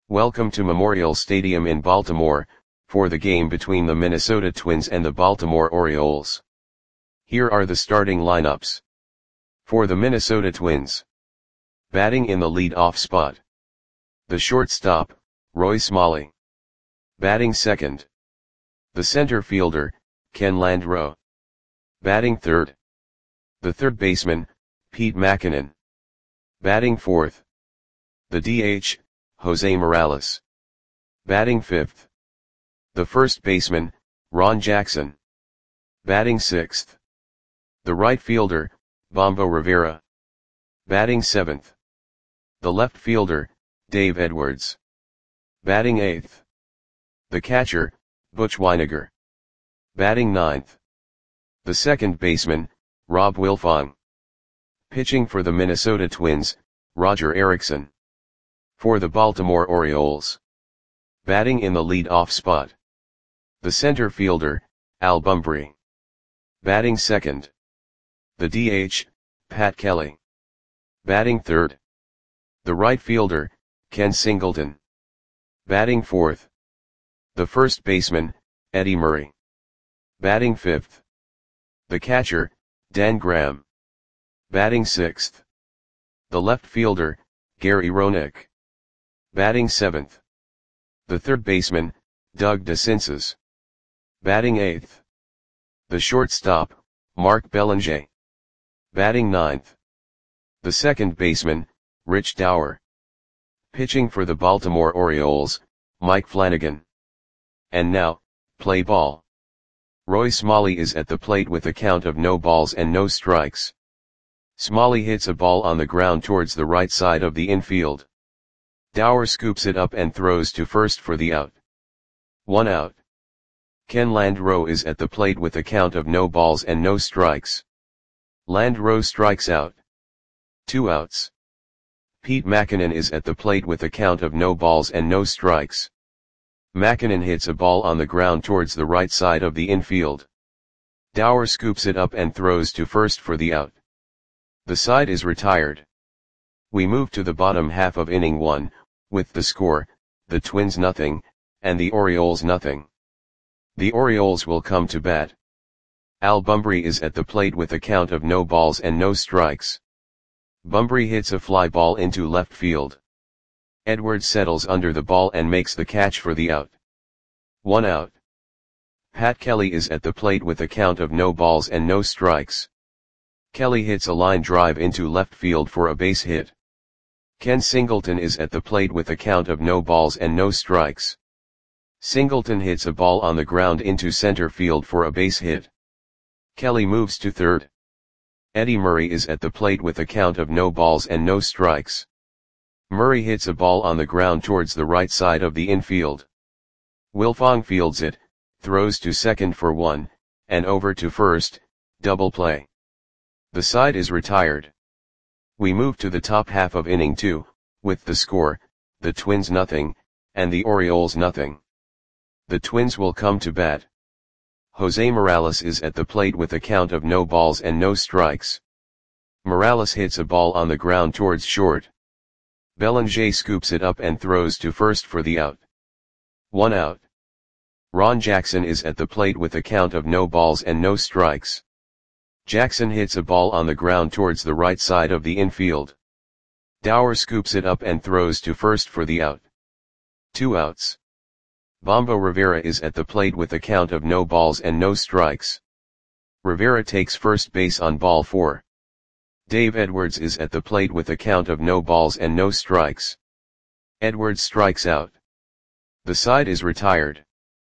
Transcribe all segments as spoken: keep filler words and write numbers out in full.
Welcome to Memorial Stadium in Baltimore, for the game between the Minnesota Twins and the Baltimore Orioles. Here are the starting lineups. For the Minnesota Twins. Batting in the lead-off spot. The shortstop, Roy Smalley. Batting second. The center fielder, Ken Landreaux. Batting third. The third baseman, Pete Mackanin. Batting fourth. The D H, Jose Morales. Batting fifth. The first baseman, Ron Jackson. Batting sixth. The right fielder, Bombo Rivera. Batting seventh. The left fielder, Dave Edwards. Batting eighth. The catcher, Butch Wynegar. Batting ninth. The second baseman, Rob Wilfong. Pitching for the Minnesota Twins, Roger Erickson. For the Baltimore Orioles. Batting in the lead-off spot. The center fielder, Al Bumbry. Batting second. The D H, Pat Kelly. Batting third. The right fielder, Ken Singleton. Batting fourth. The first baseman, Eddie Murray. Batting fifth. The catcher, Dan Graham. Batting sixth. The left fielder, Gary Roenick. Batting seventh. The third baseman, Doug DeCinces. Batting eighth. The shortstop, Mark Belanger. Batting ninth. The second baseman, Rich Dower. Pitching for the Baltimore Orioles, Mike Flanagan. And now, play ball. Roy Smalley is at the plate with a count of no balls and no strikes. Smalley hits a ball on the ground towards the right side of the infield. Dower scoops it up and throws to first for the out. One out. Ken Landreaux is at the plate with a count of no balls and no strikes. Landreaux strikes out. Two outs. Pete Mackanin is at the plate with a count of no balls and no strikes. Mackanin hits a ball on the ground towards the right side of the infield. Dower scoops it up and throws to first for the out. The side is retired. We move to the bottom half of inning one, with the score, the Twins nothing, and the Orioles nothing. The Orioles will come to bat. Al Bumbry is at the plate with a count of no balls and no strikes. Bumbry hits a fly ball into left field. Edwards settles under the ball and makes the catch for the out. One out. Pat Kelly is at the plate with a count of no balls and no strikes. Kelly hits a line drive into left field for a base hit. Ken Singleton is at the plate with a count of no balls and no strikes. Singleton hits a ball on the ground into center field for a base hit. Kelly moves to third. Eddie Murray is at the plate with a count of no balls and no strikes. Murray hits a ball on the ground towards the right side of the infield. Wilfong fields it, throws to second for one, and over to first, double play. The side is retired. We move to the top half of inning two, with the score, the Twins nothing, and the Orioles nothing. The Twins will come to bat. Jose Morales is at the plate with a count of no balls and no strikes. Morales hits a ball on the ground towards short. Belanger scoops it up and throws to first for the out. One out. Ron Jackson is at the plate with a count of no balls and no strikes. Jackson hits a ball on the ground towards the right side of the infield. Dower scoops it up and throws to first for the out. Two outs. Bombo Rivera is at the plate with a count of no balls and no strikes. Rivera takes first base on ball four. Dave Edwards is at the plate with a count of no balls and no strikes. Edwards strikes out. The side is retired.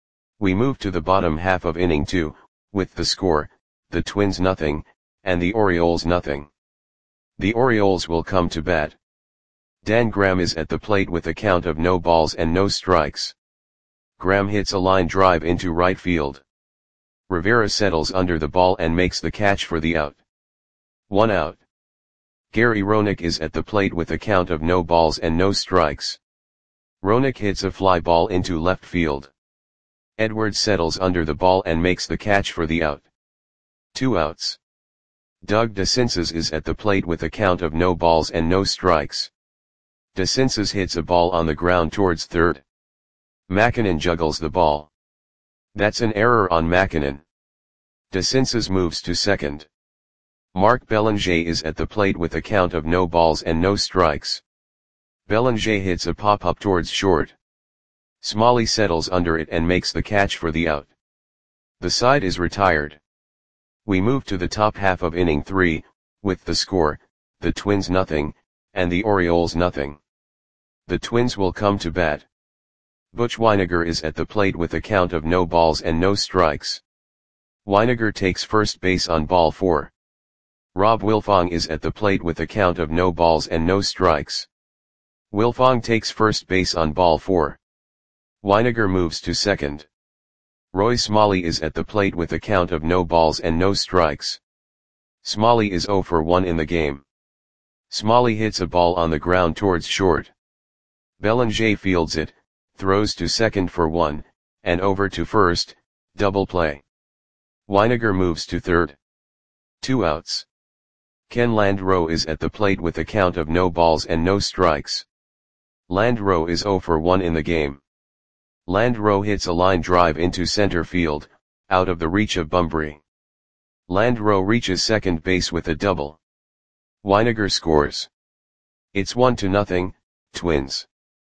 We move to the bottom half of inning two, with the score, the Twins nothing, and the Orioles nothing. The Orioles will come to bat. Dan Graham is at the plate with a count of no balls and no strikes. Graham hits a line drive into right field. Rivera settles under the ball and makes the catch for the out. One out. Gary Roenick is at the plate with a count of no balls and no strikes. Roenick hits a fly ball into left field. Edwards settles under the ball and makes the catch for the out. Two outs. Doug DeCinces is at the plate with a count of no balls and no strikes. DeCinces hits a ball on the ground towards third. McKinnon juggles the ball. That's an error on McKinnon. DeCinces moves to second. Mark Belanger is at the plate with a count of no balls and no strikes. Belanger hits a pop-up towards short. Smalley settles under it and makes the catch for the out. The side is retired. We move to the top half of inning three, with the score, the Twins nothing, and the Orioles nothing. The Twins will come to bat. Butch Wynegar is at the plate with a count of no balls and no strikes. Wynegar takes first base on ball four. Rob Wilfong is at the plate with a count of no balls and no strikes. Wilfong takes first base on ball four. Wynegar moves to second. Roy Smalley is at the plate with a count of no balls and no strikes. Smalley is oh for one in the game. Smalley hits a ball on the ground towards short. Belanger fields it, throws to second for one, and over to first, double play. Wynegar moves to third. Two outs. Ken Landreau is at the plate with a count of no balls and no strikes. Landreau is oh for one in the game. Landreau hits a line drive into center field, out of the reach of Bunbury. Landreau reaches second base with a double. Wynegar scores. It's one to nothing, Twins.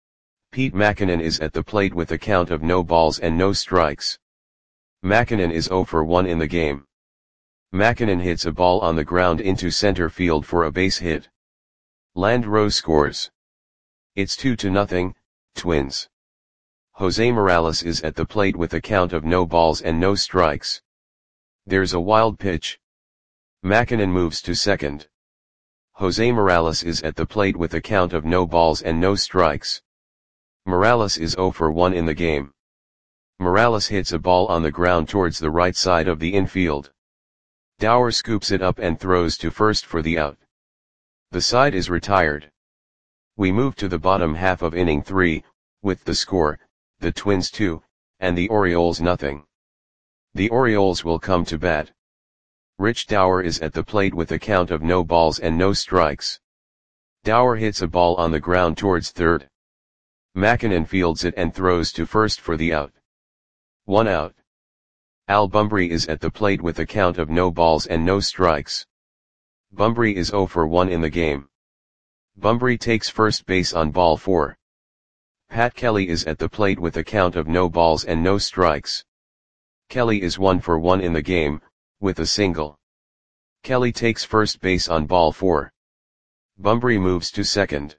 Pete McKinnon is at the plate with a count of no balls and no strikes. McKinnon is oh for one in the game. McKinnon hits a ball on the ground into center field for a base hit. Landreau scores. It's two to nothing, Twins. Jose Morales is at the plate with a count of no balls and no strikes. There's a wild pitch. McKinnon moves to second. Jose Morales is at the plate with a count of no balls and no strikes. Morales is oh for one in the game. Morales hits a ball on the ground towards the right side of the infield. Dower scoops it up and throws to first for the out. The side is retired. We move to the bottom half of inning three, with the score, the Twins two, and the Orioles nothing. The Orioles will come to bat. Rich Dower is at the plate with a count of no balls and no strikes. Dower hits a ball on the ground towards third. McKinnon fields it and throws to first for the out. One out. Al Bunbury is at the plate with a count of no balls and no strikes. Bunbury is oh for one in the game. Bunbury takes first base on ball four. Pat Kelly is at the plate with a count of no balls and no strikes. Kelly is one for one in the game, with a single. Kelly takes first base on ball four. Bunbury moves to second.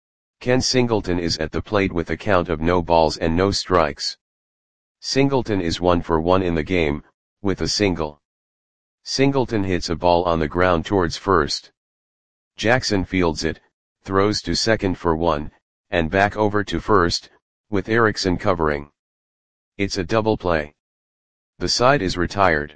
Ken Singleton is at the plate with a count of no balls and no strikes. Singleton is one for one in the game, with a single. Singleton hits a ball on the ground towards first. Jackson fields it, throws to second for one, and back over to first, with Erickson covering. It's a double play. The side is retired.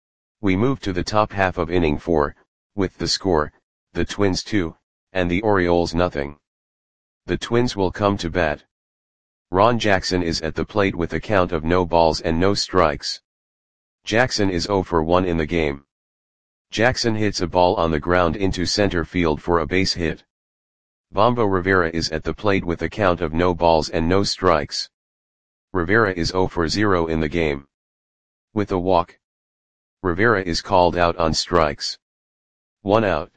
We move to the top half of inning four, with the score, the Twins two, and the Orioles nothing. The Twins will come to bat. Ron Jackson is at the plate with a count of no balls and no strikes. Jackson is oh for one in the game. Jackson hits a ball on the ground into center field for a base hit. Bombo Rivera is at the plate with a count of no balls and no strikes. Rivera is oh for zero in the game. With a walk. Rivera is called out on strikes. One out.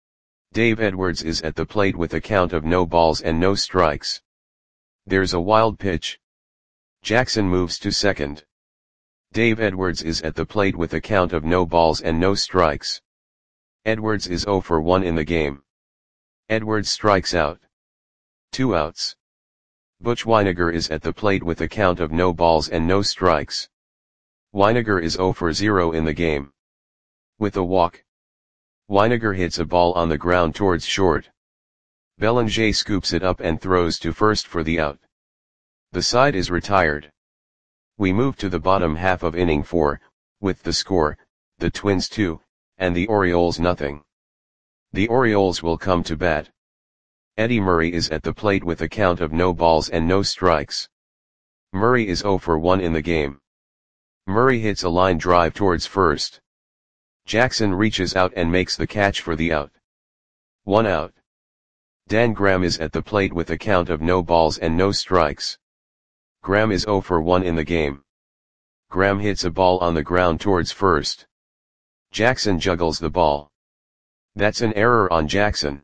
Dave Edwards is at the plate with a count of no balls and no strikes. There's a wild pitch. Jackson moves to second. Dave Edwards is at the plate with a count of no balls and no strikes. Edwards is oh for one in the game. Edwards strikes out. Two outs. Butch Wynegar is at the plate with a count of no balls and no strikes. Wynegar is oh for zero in the game. With a walk. Wynegar hits a ball on the ground towards short. Belanger scoops it up and throws to first for the out. The side is retired. We move to the bottom half of inning four, with the score, the Twins two, and the Orioles nothing. The Orioles will come to bat. Eddie Murray is at the plate with a count of no balls and no strikes. Murray is oh for one in the game. Murray hits a line drive towards first. Jackson reaches out and makes the catch for the out. One out. Dan Graham is at the plate with a count of no balls and no strikes. Graham is zero for one in the game. Graham hits a ball on the ground towards first. Jackson juggles the ball. That's an error on Jackson.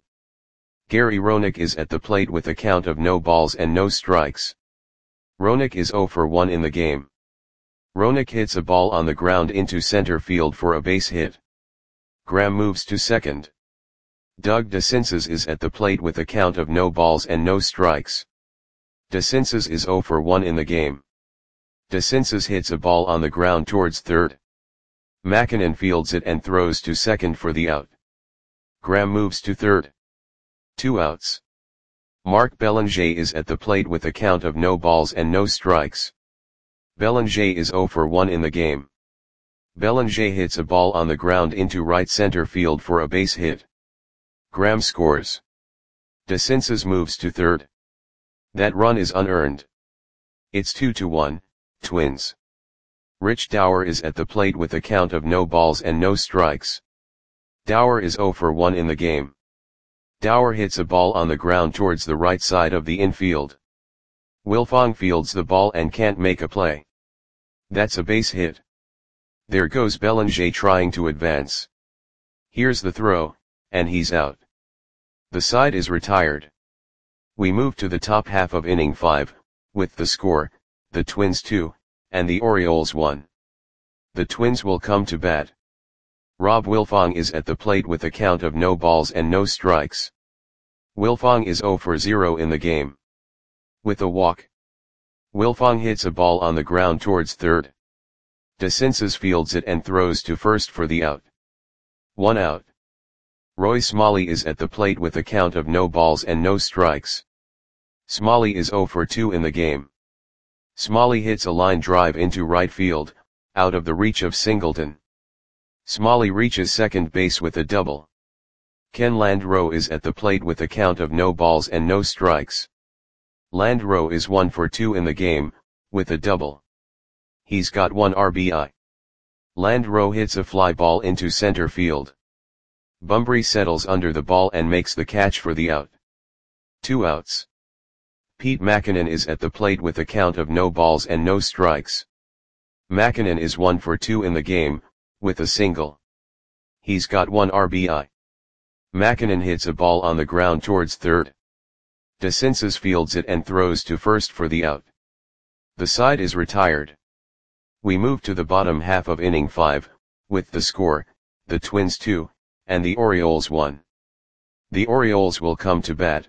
Gary Roenick is at the plate with a count of no balls and no strikes. Roenick is zero for one in the game. Roenick hits a ball on the ground into center field for a base hit. Graham moves to second. Doug DeCinces is at the plate with a count of no balls and no strikes. DeCinces is zero for one in the game. DeCinces hits a ball on the ground towards third. McKinnon fields it and throws to second for the out. Graham moves to third. Two outs. Mark Belanger is at the plate with a count of no balls and no strikes. Belanger is zero for one in the game. Belanger hits a ball on the ground into right center field for a base hit. Graham scores. DeCinces moves to third. That run is unearned. It's two to one, Twins. Rich Dower is at the plate with a count of no balls and no strikes. Dower is zero for one in the game. Dower hits a ball on the ground towards the right side of the infield. Wilfong fields the ball and can't make a play. That's a base hit. There goes Belanger trying to advance. Here's the throw, and he's out. The side is retired. We move to the top half of inning five, with the score, the Twins two, and the Orioles one. The Twins will come to bat. Rob Wilfong is at the plate with a count of no balls and no strikes. Wilfong is zero for zero in the game. With a walk. Wilfong hits a ball on the ground towards third. DeCinces fields it and throws to first for the out. One out. Roy Smalley is at the plate with a count of no balls and no strikes. Smalley is zero for two in the game. Smalley hits a line drive into right field, out of the reach of Singleton. Smalley reaches second base with a double. Ken Landreau is at the plate with a count of no balls and no strikes. Landreau is one for two in the game, with a double. He's got one R B I. Landreau hits a fly ball into center field. Bunbury settles under the ball and makes the catch for the out. Two outs. Pete Mackinnon is at the plate with a count of no balls and no strikes. Mackinnon is one for two in the game, with a single. He's got one R B I. Mackinnon hits a ball on the ground towards third. DeCinces fields it and throws to first for the out. The side is retired. We move to the bottom half of inning five, with the score, the Twins two, and the Orioles one. The Orioles will come to bat.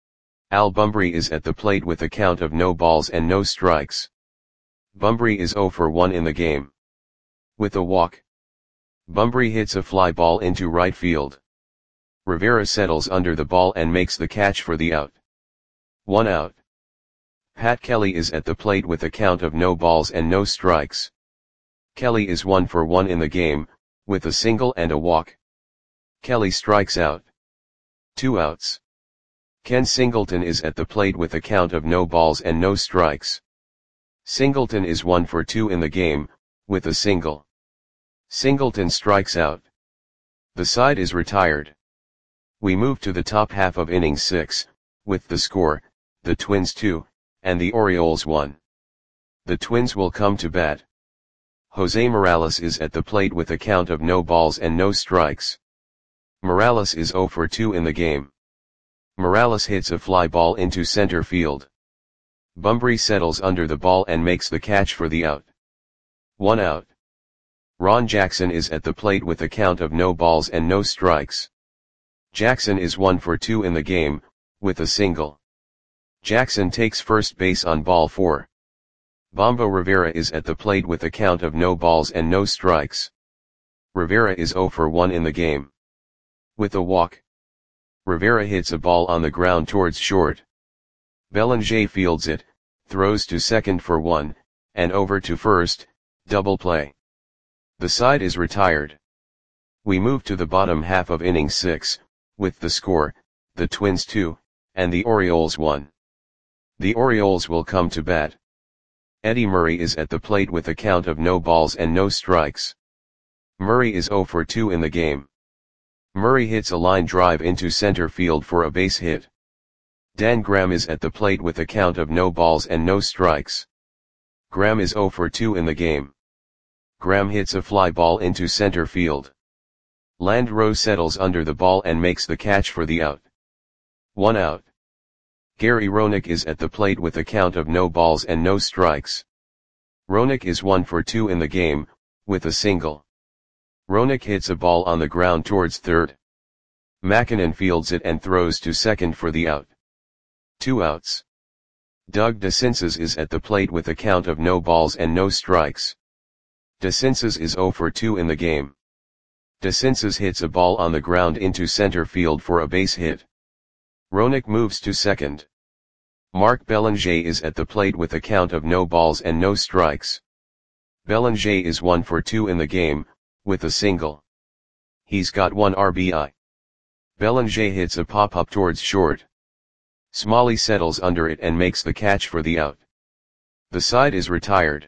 Al Bunbury is at the plate with a count of no balls and no strikes. Bunbury is zero for one in the game. With a walk. Bunbury hits a fly ball into right field. Rivera settles under the ball and makes the catch for the out. One out. Pat Kelly is at the plate with a count of no balls and no strikes. Kelly is one for one in the game, with a single and a walk. Kelly strikes out. Two outs. Ken Singleton is at the plate with a count of no balls and no strikes. Singleton is one for two in the game, with a single. Singleton strikes out. The side is retired. We move to the top half of inning six, with the score, the Twins two, and the Orioles one. The Twins will come to bat. Jose Morales is at the plate with a count of no balls and no strikes. Morales is zero for two in the game. Morales hits a fly ball into center field. Bunbury settles under the ball and makes the catch for the out. One out. Ron Jackson is at the plate with a count of no balls and no strikes. Jackson is one for two in the game, with a single. Jackson takes first base on ball four. Bombo Rivera is at the plate with a count of no balls and no strikes. Rivera is zero for one in the game. With a walk. Rivera hits a ball on the ground towards short. Belanger fields it, throws to second for one, and over to first, double play. The side is retired. We move to the bottom half of inning six, with the score, the Twins two, and the Orioles one. The Orioles will come to bat. Eddie Murray is at the plate with a count of no balls and no strikes. Murray is zero for two in the game. Murray hits a line drive into center field for a base hit. Dan Graham is at the plate with a count of no balls and no strikes. Graham is zero for two in the game. Graham hits a fly ball into center field. Landreau settles under the ball and makes the catch for the out. One out. Gary Roenick is at the plate with a count of no balls and no strikes. Roenick is one for two in the game, with a single. Roenick hits a ball on the ground towards third. Makinen fields it and throws to second for the out. Two outs. Doug DeCinces is at the plate with a count of no balls and no strikes. DeCinces is zero for two in the game. DeCinces hits a ball on the ground into center field for a base hit. Roenick moves to second. Mark Belanger is at the plate with a count of no balls and no strikes. Belanger is one for two in the game, with a single. He's got one R B I. Belanger hits a pop-up towards short. Smalley settles under it and makes the catch for the out. The side is retired.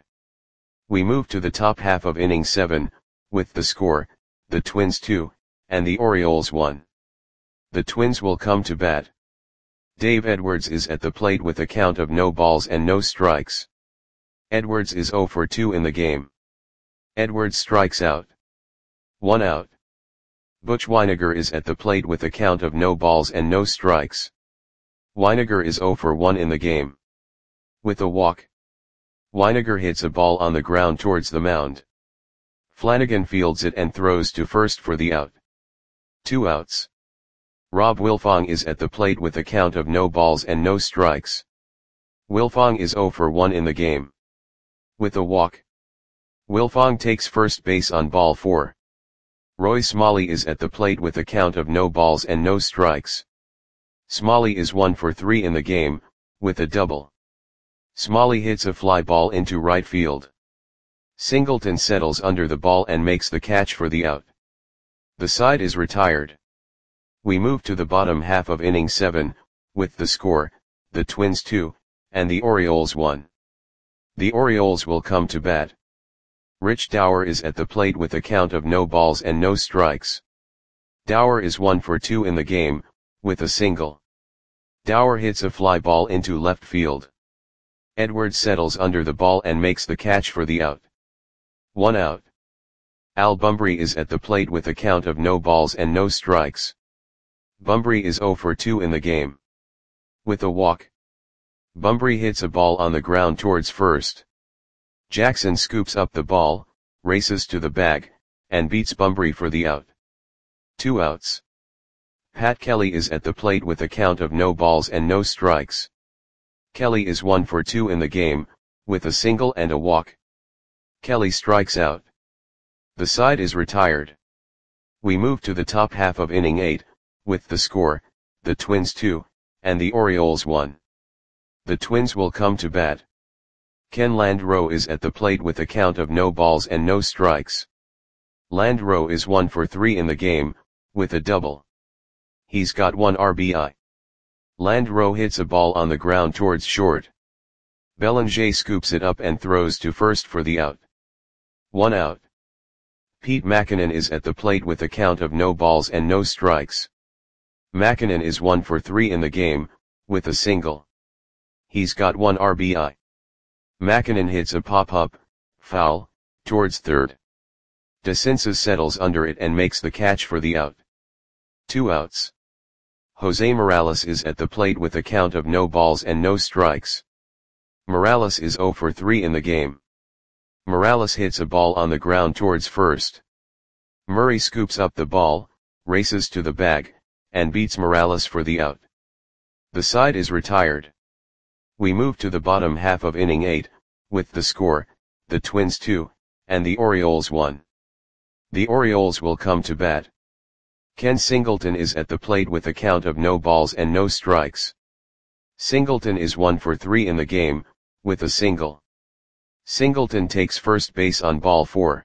We move to the top half of inning seven, with the score, the Twins two, and the Orioles one. The Twins will come to bat. Dave Edwards is at the plate with a count of no balls and no strikes. Edwards is zero for two in the game. Edwards strikes out. One out. Butch Wynegar is at the plate with a count of no balls and no strikes. Wynegar is zero for one in the game. With a walk. Wynegar hits a ball on the ground towards the mound. Flanagan fields it and throws to first for the out. Two outs. Rob Wilfong is at the plate with a count of no balls and no strikes. Wilfong is zero for one in the game. With a walk. Wilfong takes first base on ball four. Roy Smalley is at the plate with a count of no balls and no strikes. Smalley is one for three in the game, with a double. Smalley hits a fly ball into right field. Singleton settles under the ball and makes the catch for the out. The side is retired. We move to the bottom half of inning seven, with the score, the Twins two, and the Orioles one. The Orioles will come to bat. Rich Dower is at the plate with a count of no balls and no strikes. Dower is one for two in the game, with a single. Dower hits a fly ball into left field. Edwards settles under the ball and makes the catch for the out. One out. Al Bumbry is at the plate with a count of no balls and no strikes. Bumbry is zero for two in the game. With a walk. Bumbry hits a ball on the ground towards first. Jackson scoops up the ball, races to the bag, and beats Bumbry for the out. Two outs. Pat Kelly is at the plate with a count of no balls and no strikes. Kelly is one for two in the game, with a single and a walk. Kelly strikes out. The side is retired. We move to the top half of inning eight, with the score, the Twins two, and the Orioles one. The Twins will come to bat. Ken Landreau is at the plate with a count of no balls and no strikes. Landreau is one for three in the game, with a double. He's got one R B I. Landreau hits a ball on the ground towards short. Belanger scoops it up and throws to first for the out. One out. Pete Makinen is at the plate with a count of no balls and no strikes. Makinen is one for three in the game, with a single. He's got one R B I. Makinen hits a pop-up, foul, towards third. DeCinces settles under it and makes the catch for the out. Two outs. Jose Morales is at the plate with a count of no balls and no strikes. Morales is zero for three in the game. Morales hits a ball on the ground towards first. Murray scoops up the ball, races to the bag, and beats Morales for the out. The side is retired. We move to the bottom half of inning eight, with the score, the Twins two, and the Orioles one. The Orioles will come to bat. Ken Singleton is at the plate with a count of no balls and no strikes. Singleton is one for three in the game, with a single. Singleton takes first base on ball four.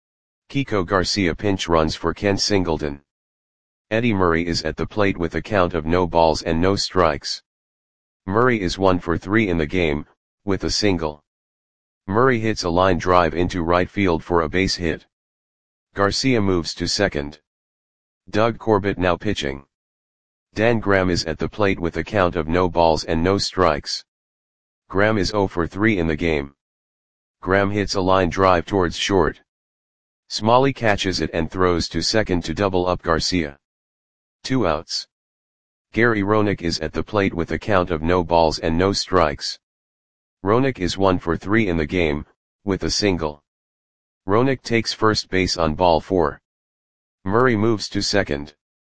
Kiko Garcia pinch runs for Ken Singleton. Eddie Murray is at the plate with a count of no balls and no strikes. Murray is one for three in the game, with a single. Murray hits a line drive into right field for a base hit. Garcia moves to second. Doug Corbett now pitching. Dan Graham is at the plate with a count of no balls and no strikes. Graham is zero for three in the game. Graham hits a line drive towards short. Smalley catches it and throws to second to double up Garcia. Two outs. Gary Roenick is at the plate with a count of no balls and no strikes. Roenick is one for three in the game, with a single. Roenick takes first base on ball four. Murray moves to second.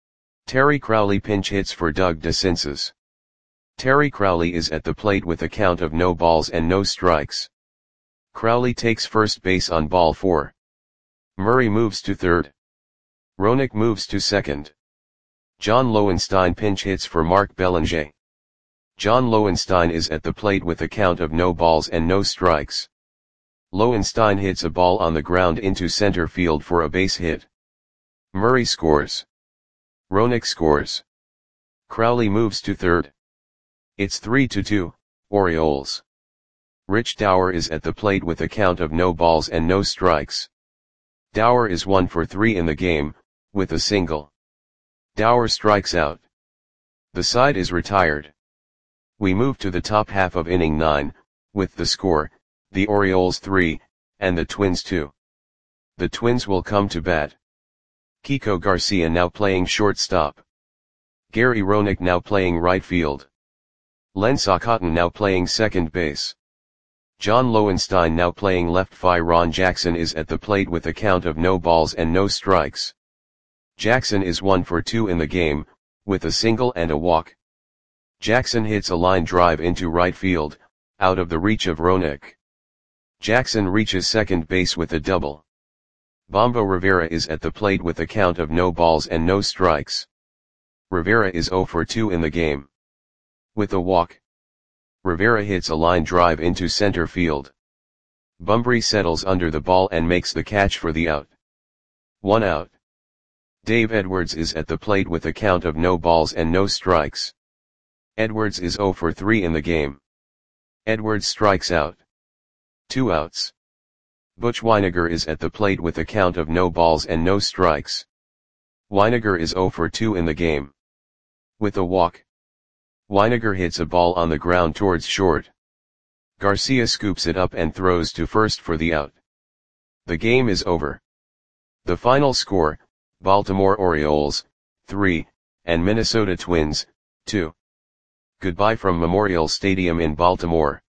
Terry Crowley pinch hits for Doug DeCinces. Terry Crowley is at the plate with a count of no balls and no strikes. Crowley takes first base on ball four. Murray moves to third. Roenick moves to second. John Lowenstein pinch hits for Mark Belanger. John Lowenstein is at the plate with a count of no balls and no strikes. Lowenstein hits a ball on the ground into center field for a base hit. Murray scores. Roenick scores. Crowley moves to third. It's three to two, Orioles. Rich Dower is at the plate with a count of no balls and no strikes. Dower is one for three in the game, with a single. Dower strikes out. The side is retired. We move to the top half of inning nine, with the score, the Orioles three, and the Twins two. The Twins will come to bat. Kiko Garcia now playing shortstop. Gary Roenick now playing right field. Len Socotton now playing second base. John Lowenstein now playing left. Ron Jackson is at the plate with a count of no balls and no strikes. Jackson is one for two in the game, with a single and a walk. Jackson hits a line drive into right field, out of the reach of Roenick. Jackson reaches second base with a double. Bombo Rivera is at the plate with a count of no balls and no strikes. Rivera is zero for two in the game. With a walk. Rivera hits a line drive into center field. Bumbry settles under the ball and makes the catch for the out. One out. Dave Edwards is at the plate with a count of no balls and no strikes. Edwards is zero for three in the game. Edwards strikes out. Two outs. Butch Wynegar is at the plate with a count of no balls and no strikes. Wynegar is zero for two in the game. With a walk. Wynegar hits a ball on the ground towards short. Garcia scoops it up and throws to first for the out. The game is over. The final score, Baltimore Orioles, three, and Minnesota Twins, two. Goodbye from Memorial Stadium in Baltimore.